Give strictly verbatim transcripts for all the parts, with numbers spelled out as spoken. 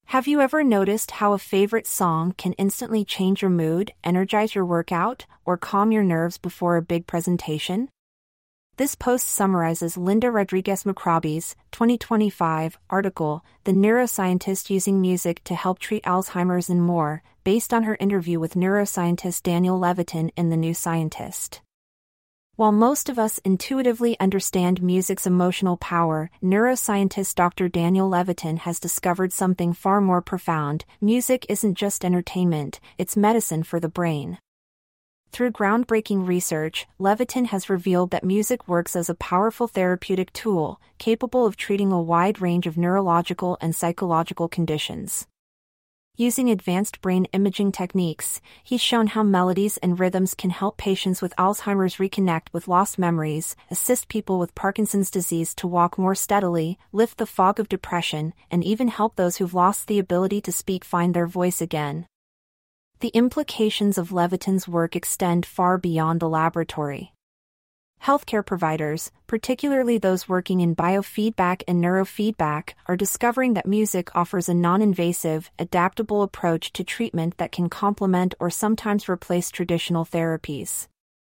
Have you ever noticed how a favorite song can instantly change your mood, energize your workout, or calm your nerves before a big presentation? This post summarizes Linda Rodriguez-Macrobi's twenty twenty-five article, The Neuroscientist Using Music to Help Treat Alzheimer's and More, based on her interview with neuroscientist Daniel Levitin in The New Scientist. While most of us intuitively understand music's emotional power, neuroscientist Doctor Daniel Levitin has discovered something far more profound. Music isn't just entertainment, it's medicine for the brain. Through groundbreaking research, Levitin has revealed that music works as a powerful therapeutic tool, capable of treating a wide range of neurological and psychological conditions. Using advanced brain imaging techniques, he's shown how melodies and rhythms can help patients with Alzheimer's reconnect with lost memories, assist people with Parkinson's disease to walk more steadily, lift the fog of depression, and even help those who've lost the ability to speak find their voice again. The implications of Levitin's work extend far beyond the laboratory. Healthcare providers, particularly those working in biofeedback and neurofeedback, are discovering that music offers a non-invasive, adaptable approach to treatment that can complement or sometimes replace traditional therapies.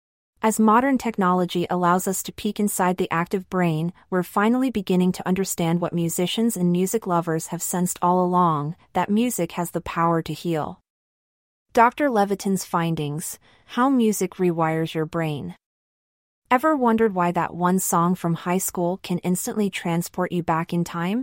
As modern technology allows us to peek inside the active brain, we're finally beginning to understand what musicians and music lovers have sensed all along, that music has the power to heal. Doctor Levitin's findings: How music rewires your brain. Ever wondered why that one song from high school can instantly transport you back in time?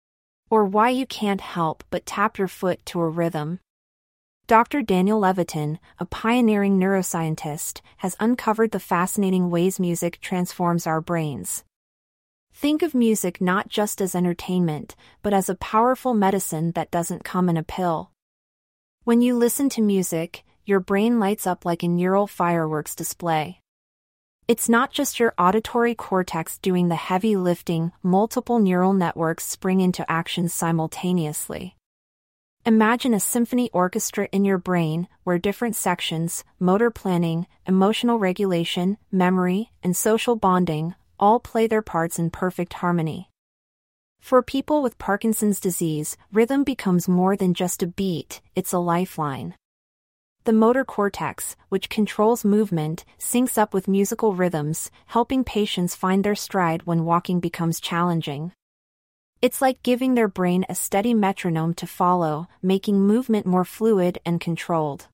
Or why you can't help but tap your foot to a rhythm? Doctor Daniel Levitin, a pioneering neuroscientist, has uncovered the fascinating ways music transforms our brains. Think of music not just as entertainment, but as a powerful medicine that doesn't come in a pill. When you listen to music, your brain lights up like a neural fireworks display. It's not just your auditory cortex doing the heavy lifting, multiple neural networks spring into action simultaneously. Imagine a symphony orchestra in your brain, where different sections, motor planning, emotional regulation, memory, and social bonding, all play their parts in perfect harmony. For people with Parkinson's disease, rhythm becomes more than just a beat, it's a lifeline. The motor cortex, which controls movement, syncs up with musical rhythms, helping patients find their stride when walking becomes challenging. It's like giving their brain a steady metronome to follow, making movement more fluid and controlled.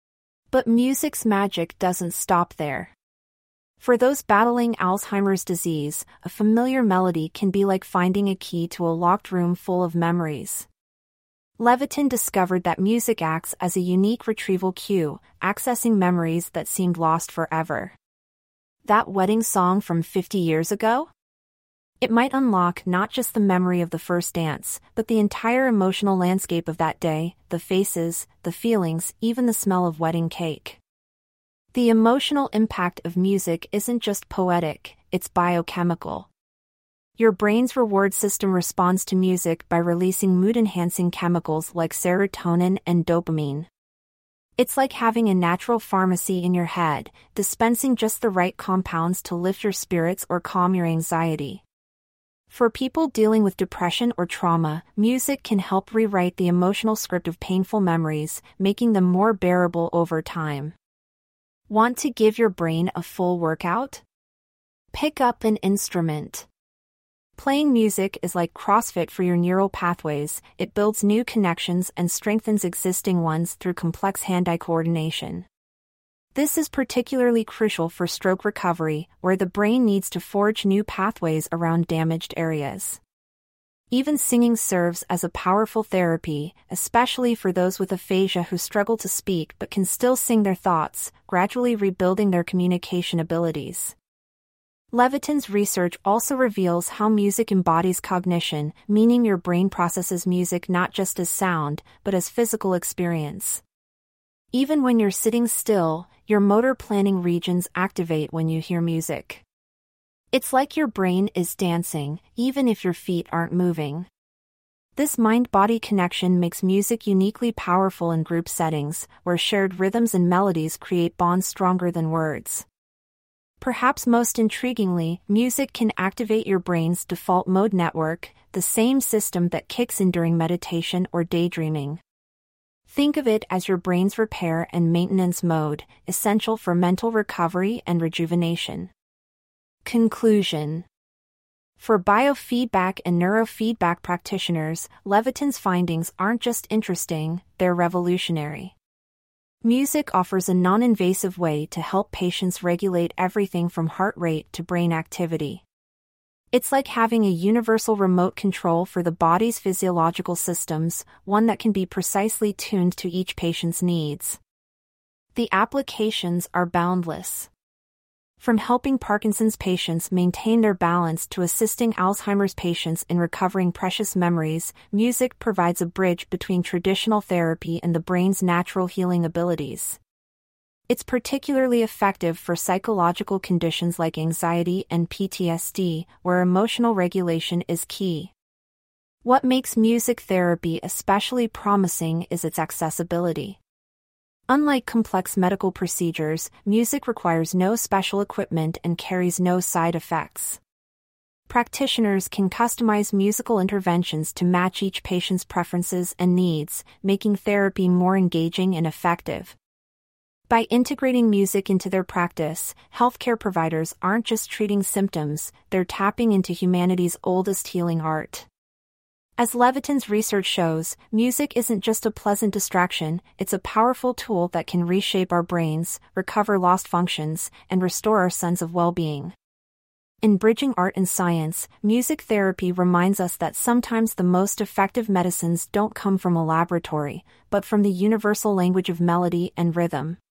But music's magic doesn't stop there. For those battling Alzheimer's disease, a familiar melody can be like finding a key to a locked room full of memories. Levitin discovered that music acts as a unique retrieval cue, accessing memories that seemed lost forever. That wedding song from fifty years ago? It might unlock not just the memory of the first dance, but the entire emotional landscape of that day, the faces, the feelings, even the smell of wedding cake. The emotional impact of music isn't just poetic, it's biochemical. Your brain's reward system responds to music by releasing mood-enhancing chemicals like serotonin and dopamine. It's like having a natural pharmacy in your head, dispensing just the right compounds to lift your spirits or calm your anxiety. For people dealing with depression or trauma, music can help rewrite the emotional script of painful memories, making them more bearable over time. Want to give your brain a full workout? Pick up an instrument. Playing music is like CrossFit for your neural pathways. It builds new connections and strengthens existing ones through complex hand-eye coordination. This is particularly crucial for stroke recovery, where the brain needs to forge new pathways around damaged areas. Even singing serves as a powerful therapy, especially for those with aphasia who struggle to speak but can still sing their thoughts, gradually rebuilding their communication abilities. Levitin's research also reveals how music embodies cognition, meaning your brain processes music not just as sound, but as physical experience. Even when you're sitting still, your motor planning regions activate when you hear music. It's like your brain is dancing, even if your feet aren't moving. This mind-body connection makes music uniquely powerful in group settings, where shared rhythms and melodies create bonds stronger than words. Perhaps most intriguingly, music can activate your brain's default mode network, the same system that kicks in during meditation or daydreaming. Think of it as your brain's repair and maintenance mode, essential for mental recovery and rejuvenation. Conclusion. For biofeedback and neurofeedback practitioners, Levitin's findings aren't just interesting, they're revolutionary. Music offers a non-invasive way to help patients regulate everything from heart rate to brain activity. It's like having a universal remote control for the body's physiological systems, one that can be precisely tuned to each patient's needs. The applications are boundless. From helping Parkinson's patients maintain their balance to assisting Alzheimer's patients in recovering precious memories, music provides a bridge between traditional therapy and the brain's natural healing abilities. It's particularly effective for psychological conditions like anxiety and P T S D, where emotional regulation is key. What makes music therapy especially promising is its accessibility. Unlike complex medical procedures, music requires no special equipment and carries no side effects. Practitioners can customize musical interventions to match each patient's preferences and needs, making therapy more engaging and effective. By integrating music into their practice, healthcare providers aren't just treating symptoms, they're tapping into humanity's oldest healing art. As Levitin's research shows, music isn't just a pleasant distraction, it's a powerful tool that can reshape our brains, recover lost functions, and restore our sense of well-being. In Bridging Art and Science, music therapy reminds us that sometimes the most effective medicines don't come from a laboratory, but from the universal language of melody and rhythm.